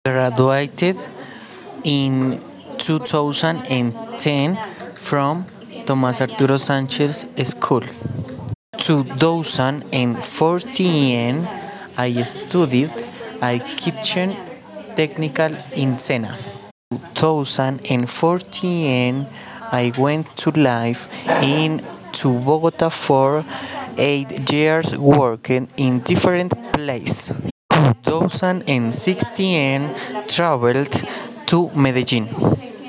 Graduated in 2010 from Tomás Arturo Sánchez School. 2014 I studied a kitchen technical in Sena. 2014 I went to live in to Bogota for 8 years working in different places. 2016 traveled to Medellin.